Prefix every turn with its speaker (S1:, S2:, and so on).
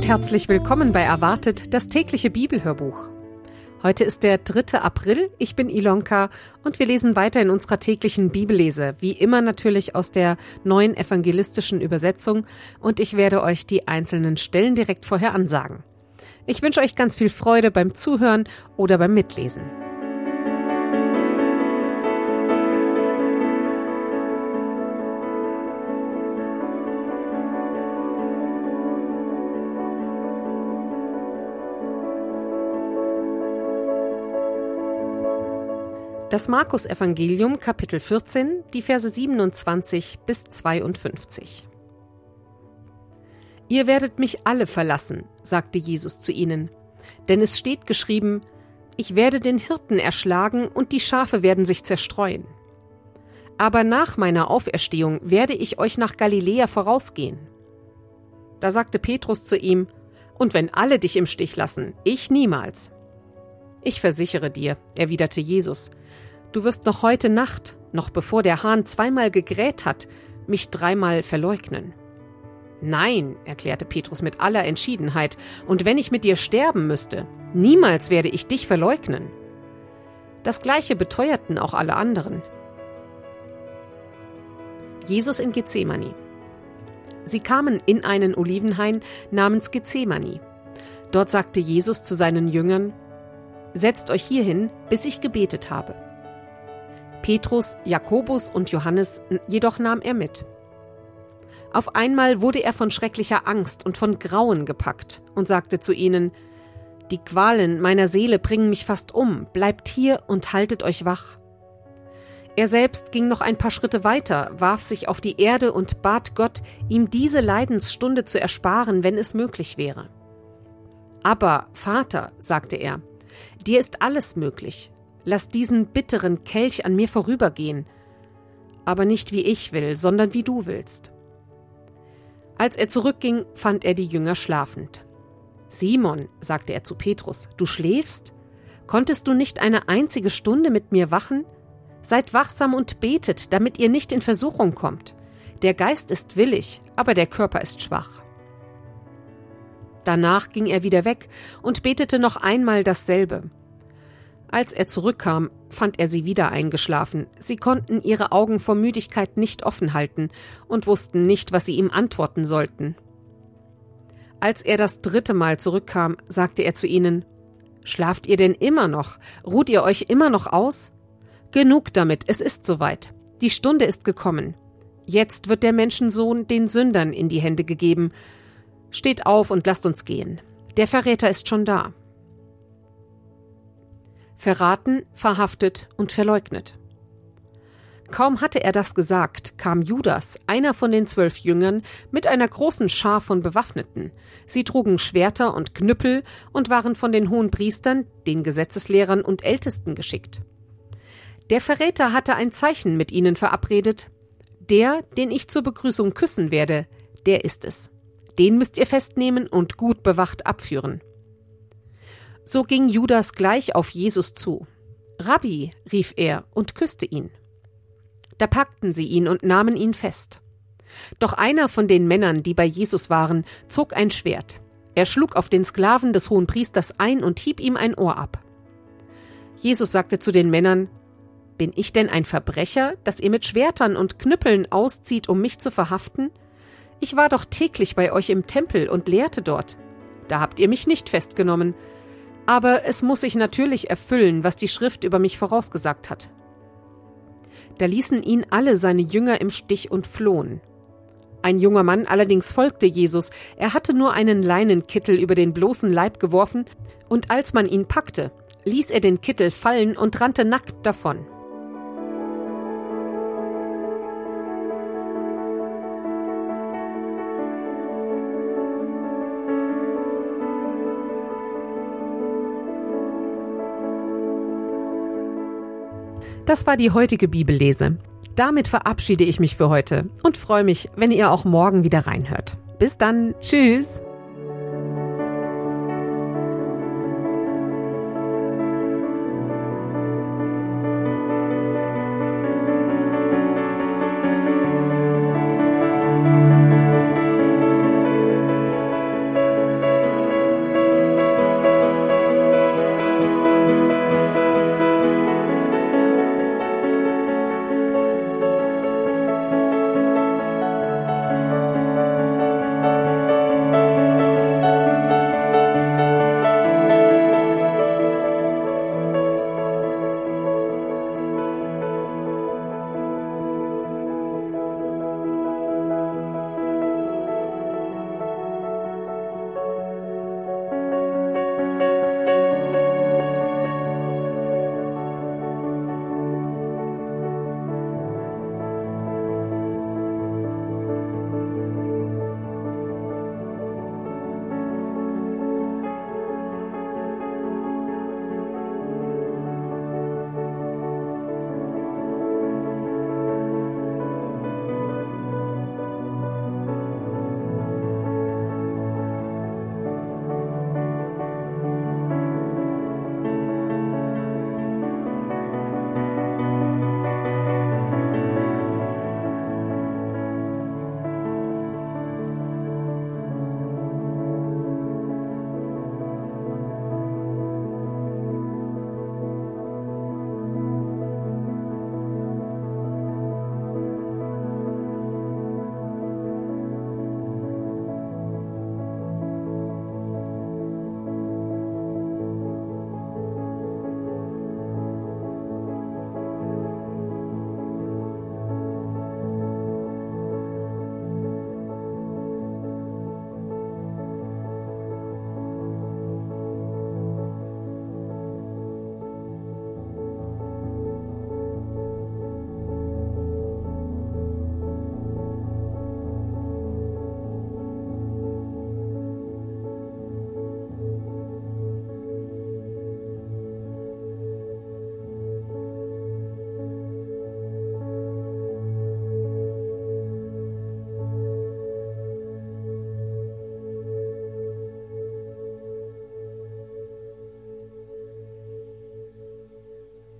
S1: herzlich willkommen bei Erwartet, das tägliche Bibelhörbuch. Heute ist der 3. April, ich bin Ilonka und wir lesen weiter in unserer täglichen Bibellese, wie immer natürlich aus der neuen evangelistischen Übersetzung, und ich werde euch die einzelnen Stellen direkt vorher ansagen. Ich wünsche euch ganz viel Freude beim Zuhören oder beim Mitlesen. Das Markus-Evangelium, Kapitel 14, die Verse 27 bis 52. Ihr werdet mich alle verlassen, sagte Jesus zu ihnen, denn es steht geschrieben, ich werde den Hirten erschlagen und die Schafe werden sich zerstreuen. Aber nach meiner Auferstehung werde ich euch nach Galiläa vorausgehen. Da sagte Petrus zu ihm, und wenn alle dich im Stich lassen, ich niemals. Ich versichere dir, erwiderte Jesus, du wirst noch heute Nacht, noch bevor der Hahn zweimal gegräht hat, mich 3-mal verleugnen. Nein, erklärte Petrus mit aller Entschiedenheit, und wenn ich mit dir sterben müsste, niemals werde ich dich verleugnen. Das Gleiche beteuerten auch alle anderen. Jesus in Gethsemane. Sie kamen in einen Olivenhain namens Gethsemane. Dort sagte Jesus zu seinen Jüngern, setzt euch hierhin, bis ich gebetet habe. Petrus, Jakobus und Johannes jedoch nahm er mit. Auf einmal wurde er von schrecklicher Angst und von Grauen gepackt und sagte zu ihnen, die Qualen meiner Seele bringen mich fast um, bleibt hier und haltet euch wach. Er selbst ging noch ein paar Schritte weiter, warf sich auf die Erde und bat Gott, ihm diese Leidensstunde zu ersparen, wenn es möglich wäre. Aber, Vater, sagte er, dir ist alles möglich. Lass diesen bitteren Kelch an mir vorübergehen, aber nicht wie ich will, sondern wie du willst. Als er zurückging, fand er die Jünger schlafend. Simon, sagte er zu Petrus, du schläfst? Konntest du nicht eine einzige Stunde mit mir wachen? Seid wachsam und betet, damit ihr nicht in Versuchung kommt. Der Geist ist willig, aber der Körper ist schwach. Danach ging er wieder weg und betete noch einmal dasselbe. Als er zurückkam, fand er sie wieder eingeschlafen. Sie konnten ihre Augen vor Müdigkeit nicht offen halten und wussten nicht, was sie ihm antworten sollten. Als er das 3. Mal zurückkam, sagte er zu ihnen, »Schlaft ihr denn immer noch? Ruht ihr euch immer noch aus? Genug damit, es ist soweit. Die Stunde ist gekommen. Jetzt wird der Menschensohn den Sündern in die Hände gegeben. Steht auf und lasst uns gehen. Der Verräter ist schon da.« Verraten, verhaftet und verleugnet. Kaum hatte er das gesagt, kam Judas, einer von den 12 Jüngern, mit einer großen Schar von Bewaffneten. Sie trugen Schwerter und Knüppel und waren von den Hohenpriestern, den Gesetzeslehrern und Ältesten geschickt. Der Verräter hatte ein Zeichen mit ihnen verabredet. Der, den ich zur Begrüßung küssen werde, der ist es. Den müsst ihr festnehmen und gut bewacht abführen. So ging Judas gleich auf Jesus zu. »Rabbi«, rief er und küsste ihn. Da packten sie ihn und nahmen ihn fest. Doch einer von den Männern, die bei Jesus waren, zog ein Schwert. Er schlug auf den Sklaven des Hohenpriesters ein und hieb ihm ein Ohr ab. Jesus sagte zu den Männern, »Bin ich denn ein Verbrecher, dass ihr mit Schwertern und Knüppeln auszieht, um mich zu verhaften? Ich war doch täglich bei euch im Tempel und lehrte dort. Da habt ihr mich nicht festgenommen. Aber es muss sich natürlich erfüllen, was die Schrift über mich vorausgesagt hat.« Da ließen ihn alle seine Jünger im Stich und flohen. Ein junger Mann allerdings folgte Jesus. Er hatte nur einen Leinenkittel über den bloßen Leib geworfen, und als man ihn packte, ließ er den Kittel fallen und rannte nackt davon. Das war die heutige Bibellese. Damit verabschiede ich mich für heute und freue mich, wenn ihr auch morgen wieder reinhört. Bis dann. Tschüss.